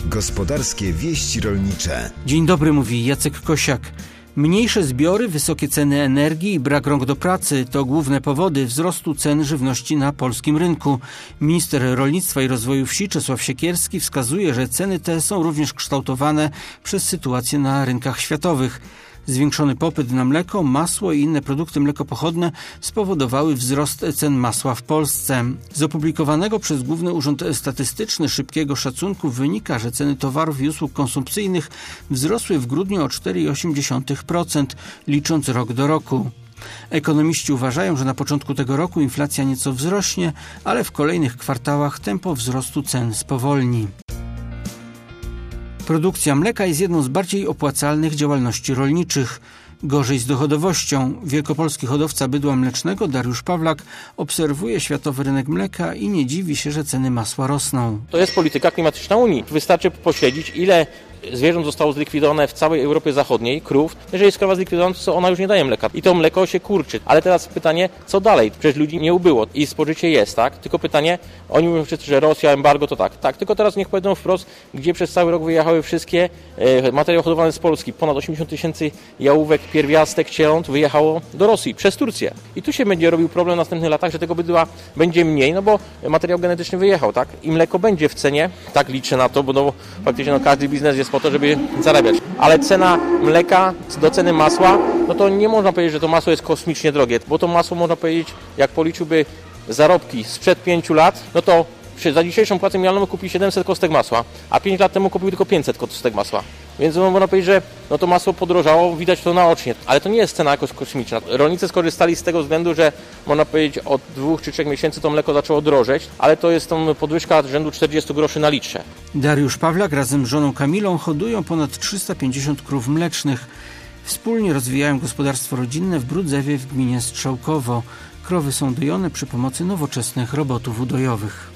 Gospodarskie wieści rolnicze. Dzień dobry, mówi Jacek Kosiak. Mniejsze zbiory, wysokie ceny energii i brak rąk do pracy to główne powody wzrostu cen żywności na polskim rynku. Minister Rolnictwa i Rozwoju Wsi Czesław Siekierski wskazuje, że ceny te są również kształtowane przez sytuację na rynkach światowych. Zwiększony popyt na mleko, masło i inne produkty mlekopochodne spowodowały wzrost cen masła w Polsce. Z opublikowanego przez Główny Urząd Statystyczny szybkiego szacunku wynika, że ceny towarów i usług konsumpcyjnych wzrosły w grudniu o 4,8%, licząc rok do roku. Ekonomiści uważają, że na początku tego roku inflacja nieco wzrośnie, ale w kolejnych kwartałach tempo wzrostu cen spowolni. Produkcja mleka jest jedną z bardziej opłacalnych działalności rolniczych. Gorzej z dochodowością. Wielkopolski hodowca bydła mlecznego Dariusz Pawlak obserwuje światowy rynek mleka i nie dziwi się, że ceny masła rosną. To jest polityka klimatyczna Unii. Wystarczy pośledzić, ile zwierząt zostało zlikwidowane w całej Europie Zachodniej, krów. Jeżeli jest krowa zlikwidowana, to ona już nie daje mleka. I to mleko się kurczy. Ale teraz pytanie, co dalej? Przecież ludzi nie ubyło i spożycie jest, tak? Tylko pytanie, oni mówią wszyscy, że Rosja, embargo, to tak. Tak, tylko teraz niech powiedzą wprost, gdzie przez cały rok wyjechały wszystkie materiały hodowane z Polski. Ponad 80 000 jałówek, pierwiastek, cieląt wyjechało do Rosji przez Turcję. I tu się będzie robił problem w następnych latach, że tego bydła będzie mniej, no bo materiał genetyczny wyjechał, tak? I mleko będzie w cenie, tak liczę na to, bo faktycznie każdy biznes jest po to, żeby zarabiać. Ale cena mleka do ceny masła, no to nie można powiedzieć, że to masło jest kosmicznie drogie, bo to masło można powiedzieć, jak policzyłby zarobki sprzed 5 lat, no to za dzisiejszą płacę minimalną kupi 700 kostek masła, a 5 lat temu kupił tylko 500 kostek masła. Więc można powiedzieć, że to masło podrożało, widać to naocznie, ale to nie jest cena jakoś kosmiczna. Rolnicy skorzystali z tego względu, że można powiedzieć od 2 czy 3 miesięcy to mleko zaczęło drożeć, ale to jest tam podwyżka rzędu 40 groszy na litrze. Dariusz Pawlak razem z żoną Kamilą hodują ponad 350 krów mlecznych. Wspólnie rozwijają gospodarstwo rodzinne w Brudzewie w gminie Strzałkowo. Krowy są dojone przy pomocy nowoczesnych robotów udojowych.